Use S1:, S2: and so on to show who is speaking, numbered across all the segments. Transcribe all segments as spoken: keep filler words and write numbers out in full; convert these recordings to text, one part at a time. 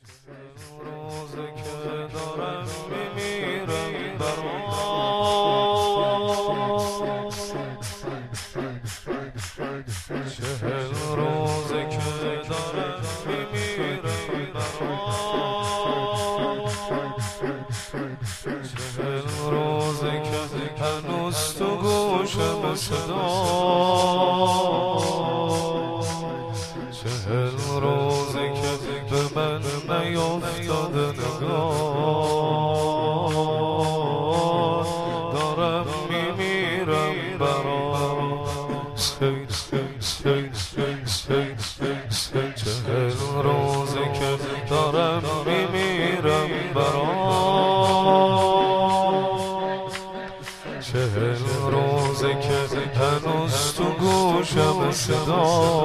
S1: روزه که دارم میمیرم برات، چهل روزه که دارم میمیرم برات، چهل روزه که هنوز تو گوشم صدا، چهل روزه که به من نیفتاده نگاه، دارم میمیرم برات، چهل روزه که دارم میمیرم برات، چهل روزه که هنوز تو گوشم صدا،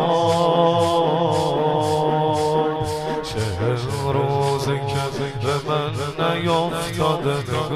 S1: چهل روزه که به من نیفتاده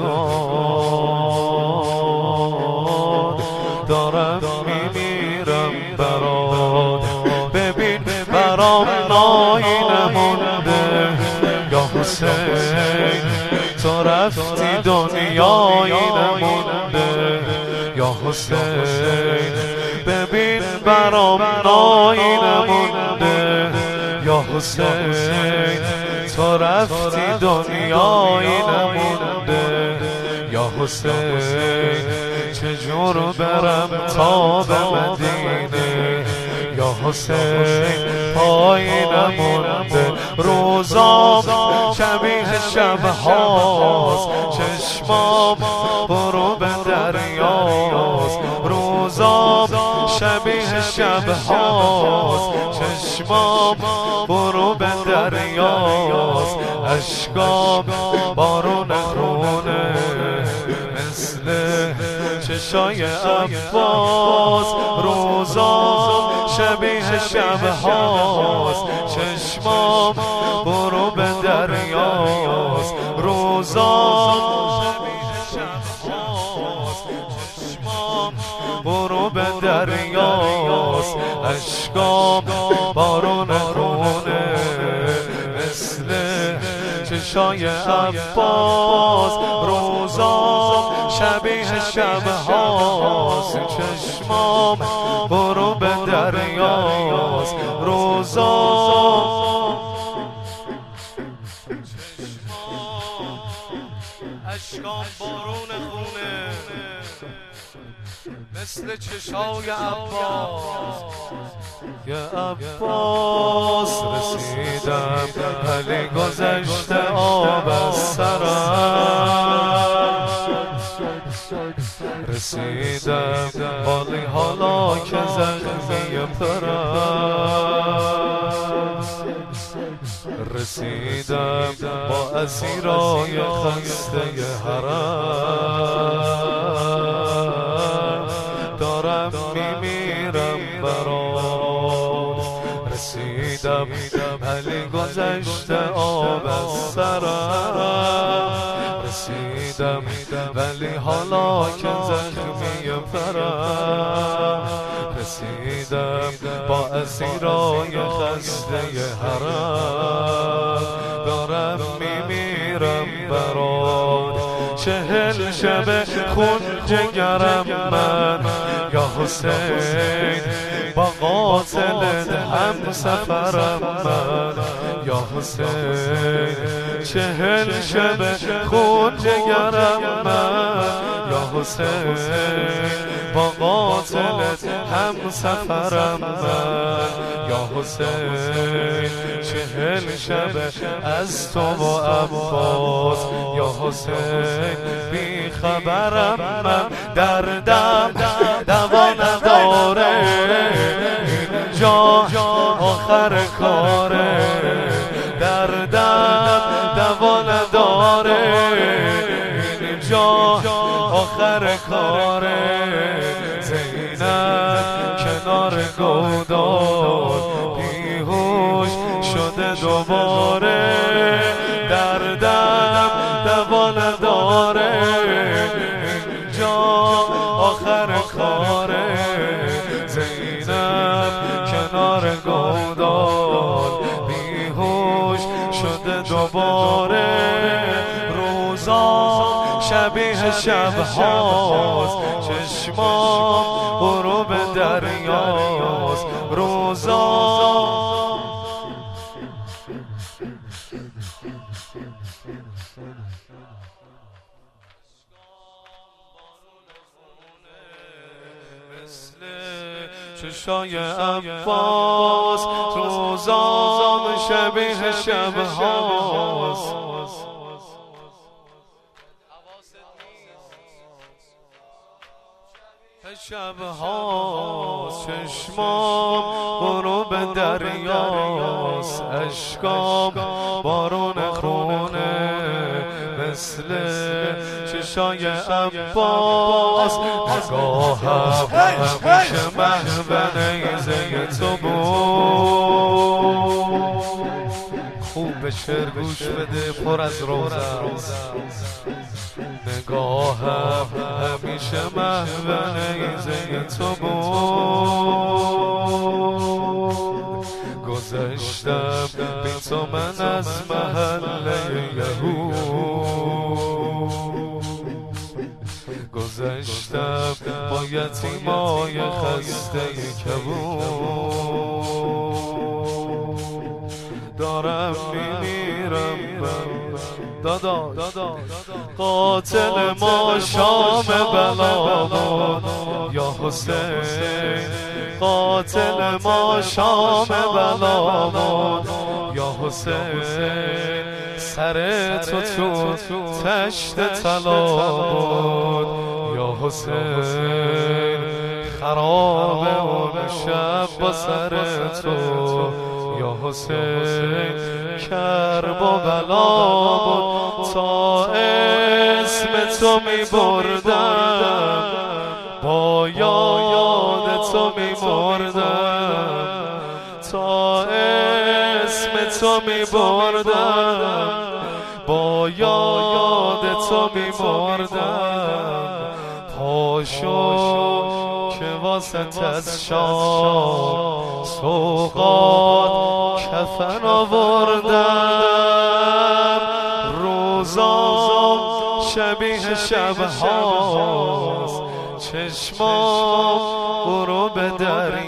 S1: نگاه، دارم میمیرم برات. ببین برام نایی نمونده یا حسین، تو رفتی دنیایی نمونده یا حسین، ببین برام نایی نمونده یا حسین، تو رفتی دنیایی نمونده یا حسین، چجور برم تا به مدینه یا حسین، پایی نمونده روزام شبیه شبهاست، چشمام برو به دریاست، روزام شبیه شبهاست، چشمام برو به دریاست، اشکام بارون خونه مثل چشای عباس، روزام شبیه شبهاست، چشمام برو به دریاست، روزام شبیه شبهاست، چشمام برو به دریاست، اشکام بارون خونه مثل چشای عباس، روزام شبیه شبهاست، چشمام برو به دریاست، روزام چشمام اشکام بارون خونه مثل چشای عباس. یا عباس رسیدم ولی گذشته آب از سرم، رسیدم ولی حالا که زخمی پرم، رسیدم با اسیرای خسته حرم، دارم میمیرم برات، رسیدم ولی گذشته آب از سرم، رسیدم ولی حالا که زخمی پرم، رسیدم با اسیرای خسته حرم، دارم میمیرم برات. چهل شب خون جگرم من یا حسین، با قاتلت هم سفرم من یا حسین، چهل شب خون جگرم من یا حسین، با قاتلت هم سفرم من یا حسین، چهل شب از تو و عباس یا حسین، بی خبرم من، دردم دوا نداره، اینجا آخر کاره، دردم دوا نداره، اینجا آخر کاره، زینب کنار گودال بیهوش شده دوباره، دردم دوا نداره، اینجا آخر کاره، زینب کنار گودال بیهوش شده دوباره، روزا شبیه شب هاست، چشمام غروب دریاست. روزا چشای عباس، روزام شبیه شب هاست. شب هاست، چشمام غروب دریاست، اشکام بارون خونه مثل چشای عباس. نگاهم همیشه محو نیزه تو بود. خوب به شعر گوش بده، پر از روزه است. نگاهم همیشه محو نیزه تو بود. گذشتم بی تو من از محله یهود، گذشتم با یتیمای خسته کبود. دارم میمیرم دادا، قاتل ما شام بلامون یا حسین، قاتل ما شام بلامون یا حسین. سر تو تو تشت طلا بود یا حسین، خراب اون شب با سر تو یا حسین. کرب و بلا بود تا اسم تو می بردم، با یاد تو می مردم، تا اسم تو می بردم، با یاد تو می مردم. پاشو که واسط از شام سوغات کفن آوردم. روزام شبیه شب هاست، چشمام غروب دریا